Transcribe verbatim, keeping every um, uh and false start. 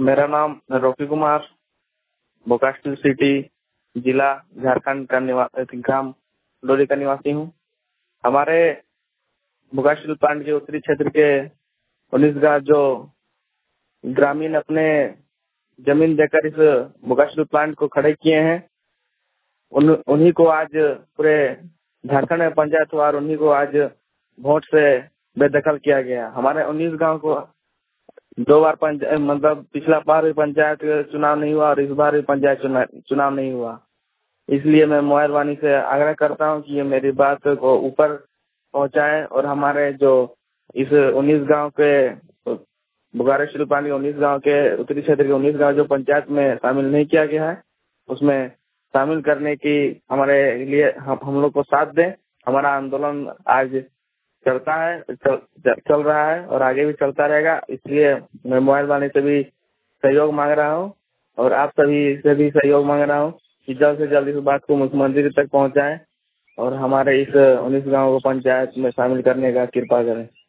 मेरा नाम Rocky Kumar, Bokaro city, जिला झारखंड का निवासी, ग्राम डोरी का निवासी हूँ। हमारे बोकारो प्लांट के उत्तरी क्षेत्र के उन्नीस गाँव जो ग्रामीण अपने जमीन देकर इस बोकारो प्लांट को खड़े किए हैं, उन उन्हीं को आज पूरे झारखंड में पंचायत हुआ और उन्हीं को आज वोट से बेदखल किया गया। हमारे उन्नीस गांव को दो बार पंचायत मतलब पिछला बार भी पंचायत चुनाव नहीं हुआ और इस बार भी पंचायत चुनाव नहीं हुआ। इसलिए मैं मेहरबानी से आग्रह करता हूं कि ये मेरी बात को ऊपर पहुंचाएं और हमारे जो इस उन्नीस गांव के बोकारो स्टील प्लांट के उन्नीस गांव के उत्तरी क्षेत्र के उन्नीस गांव जो पंचायत में शामिल नहीं किया गया है, उसमें शामिल करने की हमारे लिए हम, हम लोग को साथ दें। हमारा आंदोलन आज चलता है चल, चल रहा है और आगे भी चलता रहेगा। इसलिए मैं मेहरबानी से भी सहयोग मांग रहा हूं और आप सभी से भी सहयोग मांग रहा हूं कि जल्द से जल्द इस बात को मुख्यमंत्री तक पहुंचाएं और हमारे इस उन्नीस गाँव को पंचायत में शामिल करने का कृपा करें।